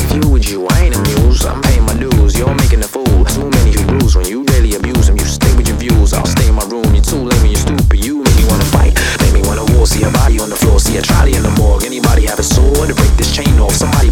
feud with you, I ain't amused. I'm paying my dues, you're making a fool. Too many who lose when you daily abuse them. You stay with your views, I'll stay in my room. You're too lame when you're stupid. You make me wanna fight, make me wanna war. See a body on the floor, see a trolley in the morgue. Anybody have a sword to break this chain off? Somebody